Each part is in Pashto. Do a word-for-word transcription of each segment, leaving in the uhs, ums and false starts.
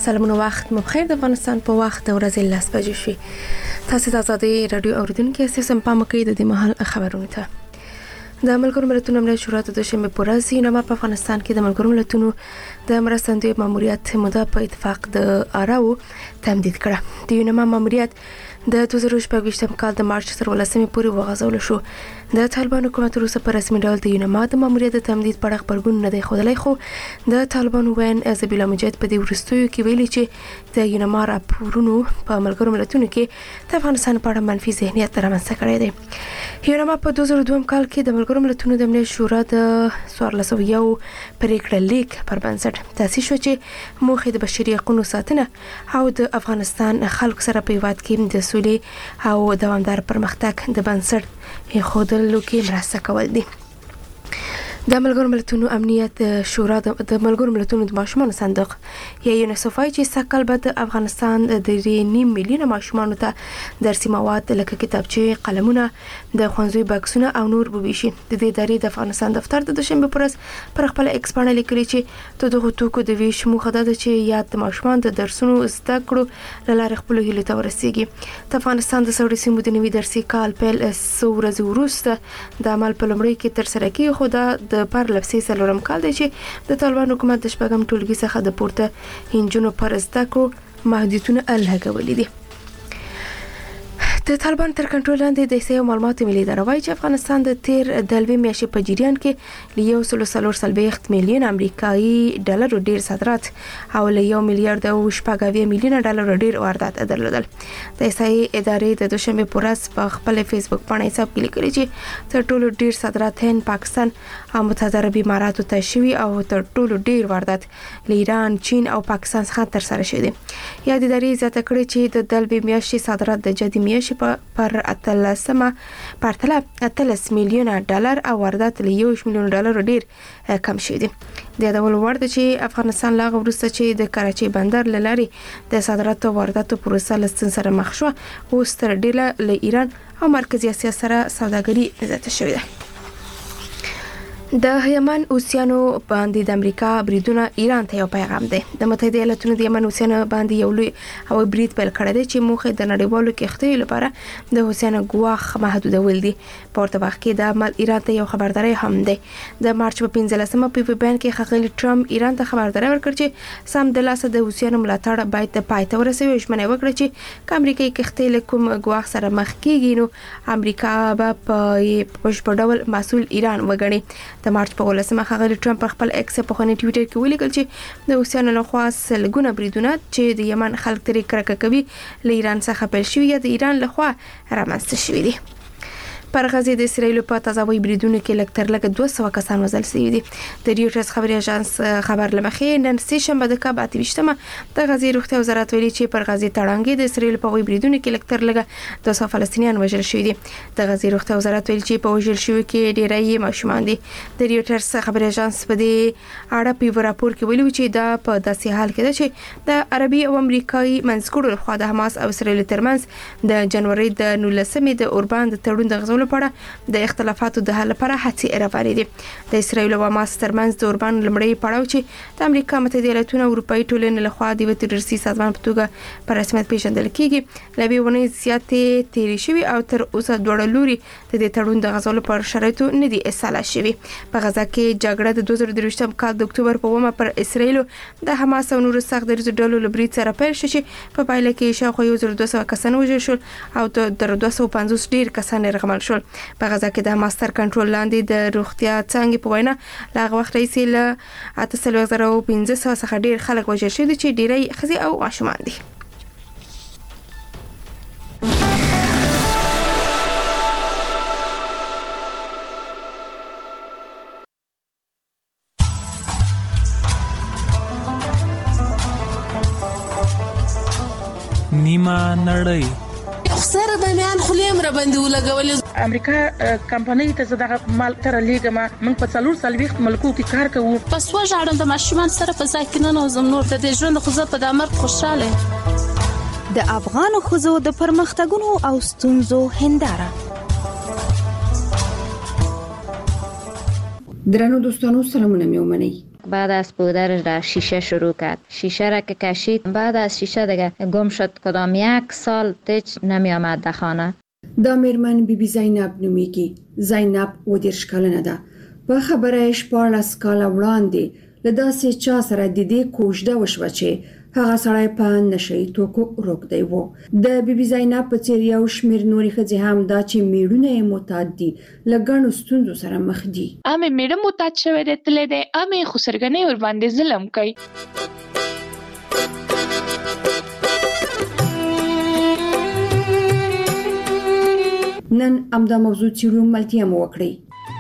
سلامونه وخت مو بخیر. د افغانستان په وخت د ورځې لس بجې شوي. تاسو د آزادۍ رادیو اوریدونکو اساسا په مکه د دې مهال خبرونه ته د ملګرو ملتونو امنیت شورا ته د شنبه پر ورځ یونما په افغانستان کې د ملګرو ملتونو د مرستندوی ماموریت موده په اتفاق د اراو تمدید کړه. د یونما ماموریت د دوه زره شپږ کال د مارچ تر ولسمې پورې وغځول شو. د طالبان حکومت وروسته په رسمي ډول د یونما د ماموریت د تمدید په اړه خبرګون نه دی ښودلی، خو د طالبان وین ازبیلا مجاهد په دې وروستیو کې ویلي چې د یونما راپورونو په ملګرو ملتونو کې د افغانستان په اړه منفي ذهنیت رامنځته کړی دی. یونما په دوه زره دوه کال کې د ملګرو ملتونو د امنیت شورا د څوارلس سوه یو پریکړه لیک پر بنسټ تاسیس شو چې موخه د بشري حقوقو ساتنه او د افغانستان خلکو سره په هیواد کې د سولې او دوامدار پرمختګ د بنسټ خودلو کې مرسته کول دي. د ملګرو ملتونو امنیت شورا د ملګرو ملتونو د ماشومان صندوق یا یونیسف چې سکل به د افغانستان د درې نیم میلیونه ماشومان ته درسي مواد لکه کتابچې، قلمونه، د ښوونځي بکسونه او نور وویشي. د دې ادارې د افغانستان دفتر د دوشنبه پر ورځ پر خپل ایکس باندې لیکلي چې د دغه توکو د ویش موخه ده چې یاد د ماشومان د درسونو زده کړو لاره خپل هیلو ته ورسیږي. د افغانستان د سوړ سیمو د نوي درسي کال پیل څو ورځې وروسته د عمل په لومړي کې تر سره کیږي، خو د د پر لپسي سلورم کال دی چې د طالبان حکومت د شپږم ټولګي څخه د پورته هنجونو پر زده کړو محدودیتونه لګولي دي. د طالبان تر کنټرول لاندې د سیاسي معلوماتو ملي اداره وايي چې افغانستان د تیر دلوي میاشتې په جریان کې له یو سل څلور څلوېښت میلیون امریکایي ډالر ډیر صادرات او له یو میلیارډ او شپږ اویا میلیون ډالر ډیر واردات درلودل. د سیاسي ادارې د دوشنبه پر ورځ په خپل فیسبوک باندې حساب کې لیکلي چې تر ټولو ډیر صادرات هند، پاکستان او متحده عربي اماراتو ته شوي او تر ټولو ډیر واردات له ایران، چین او پاکستان څخه تر سره شوي دي. یا د ادارې زیاته کړې چې د دلوي میاشتې صادرات د جدي میاشتې پر اتلسمه پرتله اتلس میلیونه ډالر او واردات له یو میلیون ډالر ډیر کم شوي دي. د ډول ورته چې افغانستان لاغ وروسته چې د کراچي بندر لاري د صادراتو وارداتو پروسه لستن سره مخ شو، اوس تر ډیره له ایران او مرکزی اسیا سره سوداګري زیاته شوې ده. د یمن اوسیانو باندې د امریکا بریدونه ایران ته یو پیغام دی. د متحده ایالاتونو د یمن اوسیانو باندې یو لوی او برید پیل کړی دی چې موخه د نړیوالو کښتیو لپاره د اوسیانو ګواښ محدودول دي. په ورته وخت کې د عمل ایران ته یو خبرداري هم دی. د مارچ په پنځلسمه په بیان کې ښاغلي ټرمپ ایران ته خبرداري ورکړه چې سم د لاسه د اوسیانو ملاتړ باید د پای ته ورسوي. ژمنه وکړه چې امریکایي کښتۍ له کوم ګواښ سره مخ کیږي نو امریکا به په بشپړ ډول مسؤل ایران وګڼي. د مارچ په ولسمه ښاغلي ټرمپ په خپل ایکس په خوني ټویټر کې ولیکل چې د اوسیانو لخوا سلګونه بریدونه چې د یمن خلک ترې کرکه کوي له ایران څخه پیل شوي یا د ایران لخوا رامنځته شوي دي. پر غزه د اسرایل په تازه بریدونو کې لکتر لګ دوه سوه کسان وژل شوي دي. د ریوټرز خبري اژانس خبر لمخې نن سه شنبه د کابل اتوشتمه د غزه روغتیا وزارت ویلي چې پر غزه تړانګې د اسرایل په بریدونو کې لکتر لګ دوه سوه فلسطینیان وژل شوي دي. د غزه روغتیا وزارت ویلي چې په وژل شوي کې ډیری ماشومان دي. د ریوټرز خبري اژانس په دې اړه په راپور کې ویلي چې دا په داسې حال کې ده چې د عربي او امریکایي منځګړو لخوا د حماس او اسرایل ترمنځ د جنوري د نولسمې د اوربان د تړون د غزولو لپاره د اختلافاتو د حل لپاره هڅې روانې دي. د اسرایل او حماس ترمنځ د اوربان لمړی پړاو چې د امریکا متحده ایالاتونو او اروپאי ټولنې لخوا د تروریستي سازمان په توګه په رسمیت پیژندل کیږي لوي ونې زیاتې تیری شوی او تر اوسه دوړ لوري د دې تړون د غزولو پر شرایطو نه دي اصلاح شوی. په غزا کې جګړه د دوه زره درویشتم کال د اکتوبر په اومه پر اسرایل د حماس او نورو سخت دریځ ډلو لبرید سره پیل شو چې په پایله کې شاوخوا یو زر دوه سوه کسان وژل شول او تر دوه سوه پنځوس ډیر کسان رغمل شول. په غزا کې د حماس تر کنټرول لاندې د روغتیا څنګه په وینا لاغه وخت رئیس له اته سلوي زره او پنځه سوه څخه ډیر خلک وژل شوي چې ډیری ښځې او ماشومان دي. نیمه نړۍ سره د میان خلیم را باندې ولګول. امریکا کمپنۍ ته زده مال تر لیګما موږ په څلور سلويخت ملکو کې کار کوو. پس وژاړم د ماشومان سره په ځای کې نه نوزم نور د دې ژوند خو زه په دامر خوشاله. د افغان خزو د پرمختګونو او ستونزو هنداره. درنو دوستانو سلامونه مې ومنئ. بعد از پودر را شیشه شروع کرد. شیشه را که کشید، بعد از شیشه دیگه گم شد. کدام یک سال تیچ نمی آمد در خانه. دا میرمن بی بی زینب نومیږي. زینب و دیرش کلنه ده. په خبره شپاړلس کاله وړاندې له داسې چا سره د دې کوژده وشوه چې هغه سړی په نشهیي توکو روږدی و. د بی بی زینب په څېر یو شمېر نورې ښځې هم دا چې میړونه یې معتاد دي له ګڼو ستونزو سره مخ دي. امې میړه معتاد شوی دی، تللی دی، امې خو سرګنۍ ورباندې ظلم کوي. نن همدا موضوع څېړو، ملتیا مو وکړئ.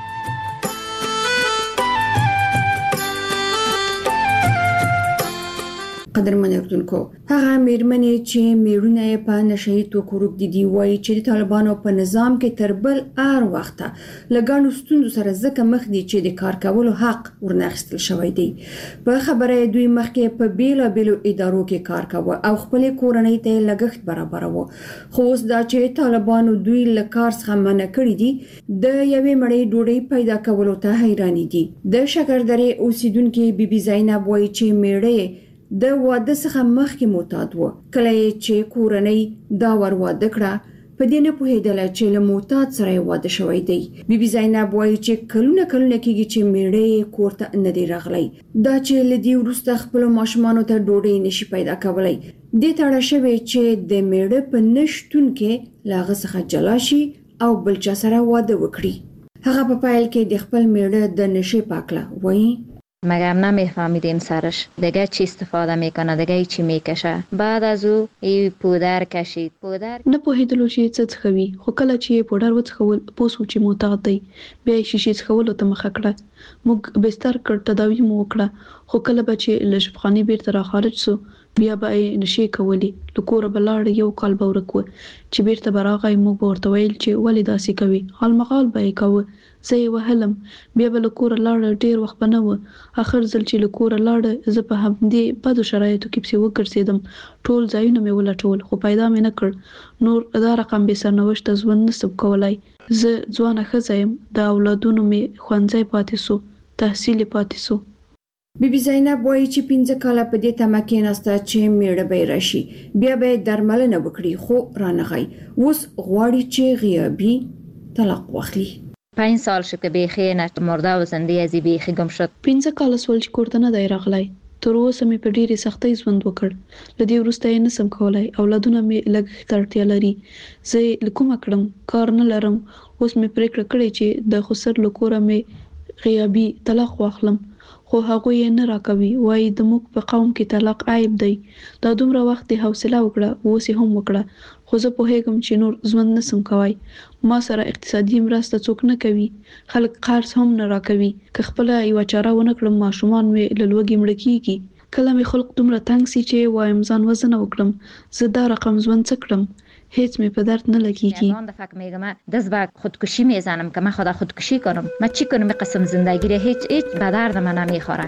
قدرمن اردوونکو، هغه میرمنې چې میړونه یې په نشهیي توکو روږدي دي وایي چې د طالبانو په نظام کې تر بل هر وخته له ګڼو ستونزو سره ځکه مخ دي چې د کار کولو حق ورنه اخیستل شوی دی. په خبره دوی مخکې په بیلابیلو ادارو کې کار کاوه او خپلې کورنۍ ته یې لګښت برابروه، خو اوس دا چې طالبانو دوی له کار څخه منع کړي دي، د یوې مړۍ ډوډۍ پیدا کولو ته حیرانې دي. د شکردرې اوسیدونکې بی بی زینب وایي چې میړه د واده څخه مخکې معتاد و. کله چې کورنۍ دا ور واده کړه، په دې نه پوهېدله چې له معتاد سره یې واده شوی دی. بی بی زینب وایي چې کلونه کلونه کېږي چې میړه یې کور ته نه دی راغلی. دا چې له دې وروسته خپلو ماشومانو ته ډوډۍ نشي پیدا کولی، دې ته اړه شوې چې د میړه په نه شتون کې له هغه څخه جلا شي او بل چا سره واده وکړي. هغه په پیل کې د خپل میړه د نشې په اړه وایي: مگم نمیفهمیدیم سرش دیگه چی استفاده میکنه، دیگه چی میکشه. بعد از او ای پودر کشید. پودر نه پوهیدلو چې څه څخوي، خو کله چې پودر وڅخول پوسو چې معتاد دی، بیا شیشې څخولو ته مخه کړه. موږ بستر کړ، تداوی مو وکړه، خو کله به چې له شفاخانې بیرته را خارج سو، بیا به یې نشې کولې. له کوره به لاړ، یو کال به ورک و چې بیرته به راغی. موږ به ورته ویل چې ولې داسې کوي، حالمغال به یې کوه. زه یې وهلم، بیا به له کوره لاړه، ډېر وخت به نه و. آخر ځل چې له کوره لاړه، زه په همدې بدو شرایطو کې پسې وګرځېدم. ټول ځایونه مې ولټول، خو پیدا مې نه کړ. نور دا رقم بې سرنوشته ژوند نسم کولای. زه ځوانه ښځه یم، د اولادونو مې ښوونځی پاتې سو، تحصیل یې پاتې سو. بی بی زینب وایي چې پنځه کاله په دې تمه کېناسته چې میړه به یې راشي، بیا به یې درملنه وکړي، خو رانغی. اوس غواړي چې غیابي طلاق واخلي. پنج سال شد که بیخی نه مرده و زنده ازی بیخی گم شد. پنځه کاله سول چې کور ته نه دی راغلی. تر اوسه مې په ډېرې سختۍ ژوند وکړ. له دې وروسته یې نسم کولی. اولادونه مې لږ ته اړتیا لري. زه یې له کومه کړم، کار نه لرم. اوس مې پرېکړه کړې چې د خسر له کوره مې غیابي طلاق واخلم، خو هغوی یې نه راکوي. وایي د موږ په قوم کې طلاق عیب دی. دا دومره وخت دې حوصله وکړه، اوس یې هم وکړه، خو زه پوهېږم چې نور ژوند نسم کوای. ما سره اقتصادي مرسته څوک نه کوي، خلک قرض هم نه راکوي. که خپله یوه چاره ونه کړم، ماشومان مې له لوږې مړه کېږي. کله مې خلق دومره تنګ سي چې وایم ځان وزنه وکړم، زه دا رقم ژوند څه کړم، هیچ می په درد نه لګیږي. یزان دفعه که میگم دست به خودکشی میزنم که من خدا خودکشی کنم، من چی کنم؟ این قسم زندگی رو هیچ هیچ به درد من نمیخوره.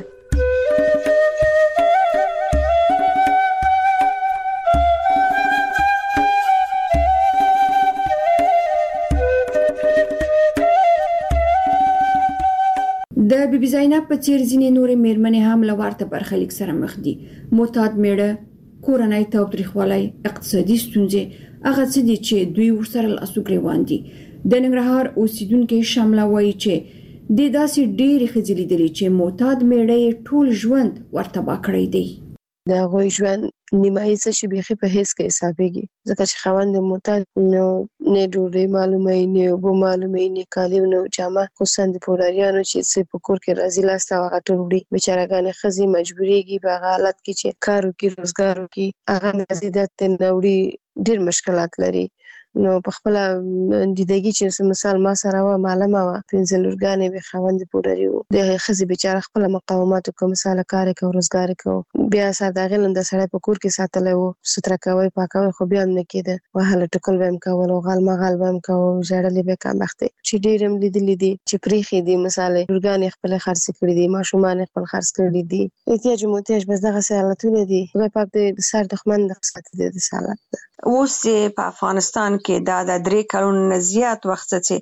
د بی بی زینب په څیر ځینې نورې میرمنې هم له ورته برخلیک سره مخ دي. معتاد میړه، کورنۍ تاوتریخوالی، اقتصادي ستونزې، هغه څه دي چې دوی ورسره لاسو ګریوان دي. د ننګرهار اوسیدونکې شمله وایي چې د داسې ډېرې ښځې لیدلې چې معتاد میړه یې ټول ژوند ورتباه کړی دی. د هغوی ژوند نیمایي څه شي بیخي په هیڅ کې حسابېږي، ځکه چې خاوند د معتاد نو نه ډوډۍ معلومه یې، نه اوبه معلومه یې، نه کالي، نه جامه. خصوصا د پوډاریانو چې څه په کور کې راځي لاسته هغه ټول وړي. بیچارهګانې ښځې مجبورېږي په هغه حالت کې چې کار وکړي، روزګار وکړي، هغه مزیدات ته نه وړي، ډېر مشکلات لري. نو په خپله دیدګي چې مثال ما سره وه، معلمه وه، پنځه لورګانې وې، خاوند د پوډري و. د ښځې بیچاره خپله مقاومت وکړه، مثاله کار یې کوه، روزګار یې کوه. بیا سر د هغې لنده سړی په کور کې ساتلی و، ستره کوی، پاکوی، خو بیا هم نه کېده. وهله ټکل به هم کول او غل مغل به هم کوه، ژړلې به کم بختې چې ډېر هم لیدلي دي چې پرېښې دي. مثالې لورګانې خپلې خرڅې کړي دي، ماشومان یې خپل خرڅ کړي دي. احتیاج و محتاج بس دغسې حالتونه دي. خدای پاک دې د سر دښمن دغه ساتي د داسې حالت ده. اوس په افغانستان کې دا د درې کلونو نه زیات وخت چې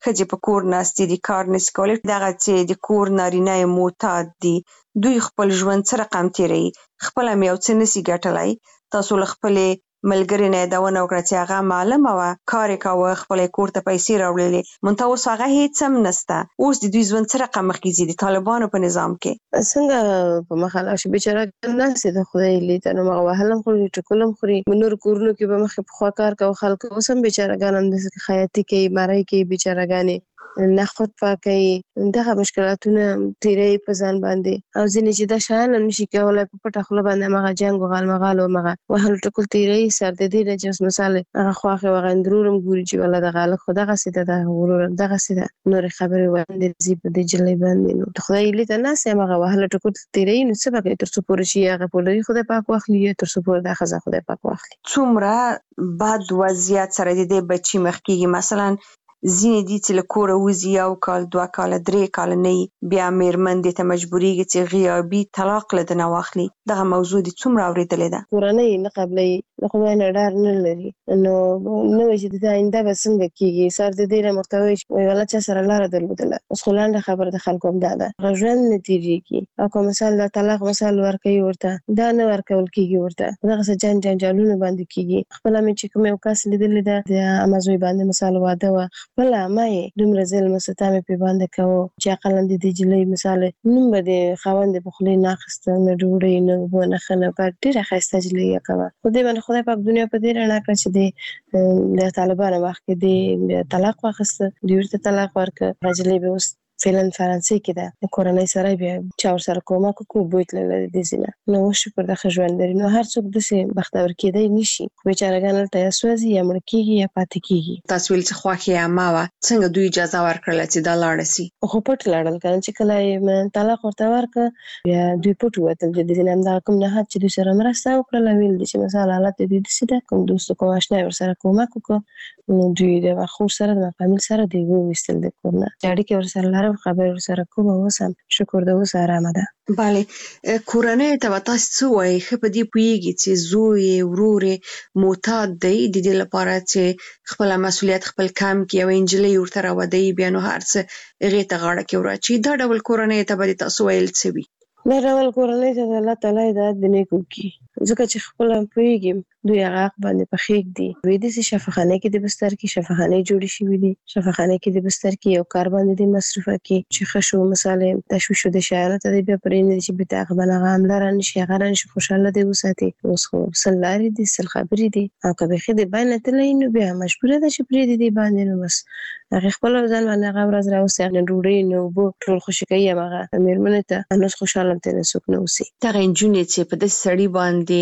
ښځې په کور ناستې دي، کار نشي کولی، دغه چې د کور نارینه معتاد دي، دوی خپل ژوند څه رقم تیروي، خپله مې یو څه نشي ګټلی. تاسو له خپلې ملګرې نه یادونه وکړه چې هغه معلمه وه، کار یې کاوه، خپله کور ته پیسې راوړلې، منتها اوس هغه هېڅ هم نشته. اوس د دوی ژوند څه رقم مخکې ځي د طالبانو په نظام کې؟ څنګه په مخه لاړ شي، بیچاره ناستې د خدای لیده، نو هغه وهل هم خوري، ټکول هم خوري. نور کورونو کې به مخکې پخوا کار کوه خلکو، اوس هم بیچارهګان همداسې خیاطي کوي، مرۍ کوي، بیچارهګانې نخود پاکوي، دغه مشکلاتونه تیروي په ځان باندې. او ځینې چې دا شیان هم نشي کولی په پټه خوله باندې همغه جنګ و غالمغال و همغه وهلو ټکول تیروي. سر د دې نه چې اوس مثال هغه خواښې وغه اندرور هم ګوري چې والله دغه هلک خو دغسې ده، دغه ورور هم دغسې ده، نورې خبرې وړاندې ځي په دې جلۍ باندې. نو د خدای لیده ناست یم، هغه وهلو ټکول تیروي، نو څه به کوي تر څو پورې چې هغه پولري خدای پاک واخلي، یا تر څو پورې دا ښځه خدای پاک واخلي. څومره بد وضعیت سره د دې بچي مخ کېږي. مثلا ځینې دي چې له کوره وځي یو کال، دوه کاله، درې کاله نه وي، بیا مېرمن دې ته مجبورېږي چې غیابي طلاق له ده نه واخلي. دغه موضوع دې څومره اورېدلې ده؟ کورنۍ نه قبلوي، د خدای نه ډار نه لري، نو نه وایي چې د آینده به څنګه کېږي. سر د دې نه ورته وایي چې وایي والله چا سره لاره درلودله. اوس خو لنډه خبره د خلکو هم دا ده، هغه ژوند نه تېرېږي. او که مثال دا طلاق مثال ورکوي ورته، دا نه ورکول کېږي ورته، دغسې جنګ جنجالونه باندې کېږي. خپله مې چې کوم یو کس لیدلې ده، د عمه زوی باندې مثال واده وه، خپله عمه یې دومره ظلم ستم یې پرې باندې کوه چې عقلا د دې جلۍ مثال نوم به د خاوند د په خولې نه اخیسته، نه ډوډۍ، نه اوبه، نه ښه، نه بد، ډېره ښایسته جلۍ یې کوه. خو دې باندې خدای پاک دنیا په دې رڼا کړه چې د د طالبانو وخت کې د طلاق واخیسته، دوی ورته طلاق ورکړه. هغه جلۍ به اوس فعلا فرانسې کې ده، د کورنۍ سره بیا چا ورسره کومک وکړو، بوی تللی د دې ځای نه. نو اوس شکر د ښه ژوند لري. نو هر څوک داسې بختور کېدی نشي، خو بیچارهګان هلته یا سوځي، یا مړه کېږي، یا پاتې کېږي. تاسو ویل چې خوښې یې عمه وه، څنګه دوی اجازه ورکړله چې دا لاړه سي؟ خو پټ لاړل که نه، چې کله یې طلاق ورته ورکړه، بیا دوی پټ ووتل. د دې نه همدغه کوم نهاد چې دوی سره مرسته وکړله، ویل دي چې مثال حالت د دوی داسې ده، کوم دوست کوم اشنا یې ورسره کومک وکړه، نو دوی د هغه خور سره د فامیل سره دوی وویستل د کور نه. چې اړیکې ورسره لرم، خبرې ورسره کوم، اوس هم شکر د اوس ارامه ده. بله، کورنۍ ته به تاسو څه وایي؟ ښه په دې پوهېږي چې زوی یې، ورور یې معتاد دی، د دې لپاره چې خپله مسؤلیت خپل کم کړي، یوه نجلۍ ورته راودوي، بیا نو هر څه هغې ته غاړه کې وراچوي. دا ډول کورنۍ ته به دې تاسو ویل څه وي؟ دا ډول کورنۍ ته د الله تعالی هدایت د نیکو وکړي، ځکه چې خپله پوهېږي دوی هغه حق باندې په خېږ دي. دوی داسې شفاخانۍ کې د بستر کې شفاخانۍ جوړې شوي دي، شفاخانۍ کې د بستر کې یو کار باندې دې مصروفه کړي چې ښه شو، مثال تشویش شو د شیانو ته دی بیا پرېنږدي چې بېرته هغه باندې هغه حمله رانشي، هغه رانشي، خوشحاله دې وساتي. اوس خو سل لارې دي، سل خبرې دي، او که بیخي د باندې تللی نو بیا مجبوره ده چې پرېږدي دې باندې. نو بس هغې خپله ځان باندې هغه ورځ راوستې، نه ډوډۍ، نه اوبه، ټول خوشي کوي همغه مېرمنې ته، نو اوس خوشحاله هم ترې څوک نه اوسي. دغه نجونې چې په داسې سړي باندې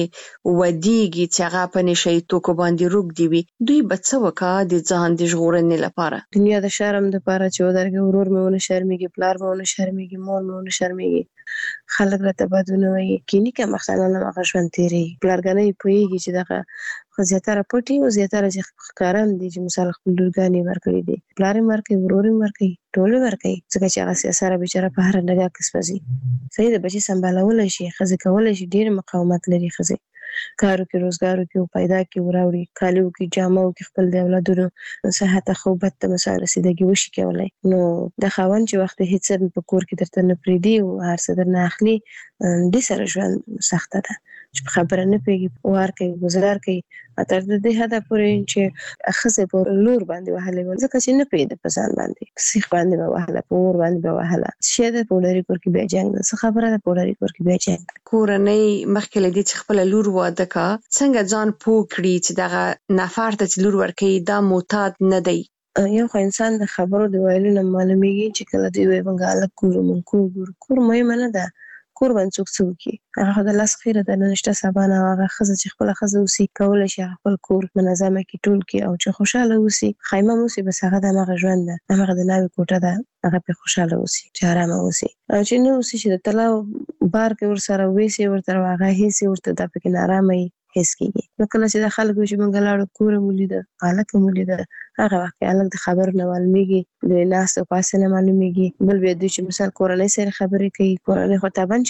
ودېږي چې هغه په نشه یي توکو باندې روږدي وي، دوی به څه وکړه د ځان د ژغورنې لپاره؟ دنیا د شرم دپاره چې ودرېږي، ورور مې ونه شرمېږي، پلار مې ونه شرمېږي، مور مې ونه شرمېږي، خلک راته بد ونه وایي، کیني که مختلن هغه ژوند تېرېږي. پلارګانۍ پوهېږي چې دغه خو زیاتره پټي او زیاتره چې ښکاره هم دي چې مثال خپل لورګانې یې ورکړي دي، پلار یې ورکوي، ورور یې ورکوي، ټول یې ورکوي، ځکه چې هغه سیاسره بیچاره په هره ډګه کې سوځي. صحیح د بچي سمبالولی شي، ښځې کولی شي، ډېر مقاومت لري ښځې، کارو کې روزګارو کې پیدا کې وراوړي، کالیو کې جامو کې خپل د اولادونو صحت ښه او بد ته مثال رسیدګي وشي کولی. نو د خاوند چې وخت هېڅ څه په کور کې درته نه پرېږدي او هر څه درنه اخلي، دې سره ژوند سخته ده چې په خبره نه پوهېږي، وار کوي، ګزار کوي، تر دې حده پورې چې ښځې په لور باندې وهلې وه، ځکه چې نه پوهېده په ځان باندې، په سیخ باندې به وهله، په اور باندې به وهله. شی ده په ولري کور کې بیا جنګ ده، څه خبره ده په ولري کور کې بیا جنګ ده. کورنۍ مخکې له دې چې خپله لور واده کا، څنګه ځان پوه کړي چې دغه نفر ته چې لور ورکوي دا معتاد نه دی؟ یو خو انسان د خبرو د ویلو نه معلومېږي چې کله دوی وایي موږ هلک ګورو، موږ کور ګورو. کور مهمه نه ده، کور باندې څوک څه وکړي، هغه خو د لاس خیره ده، نن شته سبا نه. هغه ښځه چې خپله ښځه اوسي، کولی شي هغه خپل کور منظمه کړي، ټول کړي، او چې خوشحاله اوسي، خیمه اوسي، بس هغه د همغه ژوند ده، همغه د ناوې کوټه ده، هغه پرې خوشحاله اوسي، چې ارامه اوسي. او چې نه اوسي چې د طلا بار کې ورسره ویسي ورته، هغه هېڅ ورته دا پکې نارامه وي، هېڅ کېږي. نو کله چې د خلک وي چې موږ لاړو کور مو لیده، هلک مو لیده، هغه وخت کې هلک د خبرو نه معلومېږي، د ناستې پاسې نه معلومېږي. بل بیا دوی چې مثال کورنۍ سره خبرې کوي، کورنۍ خو طبعا چې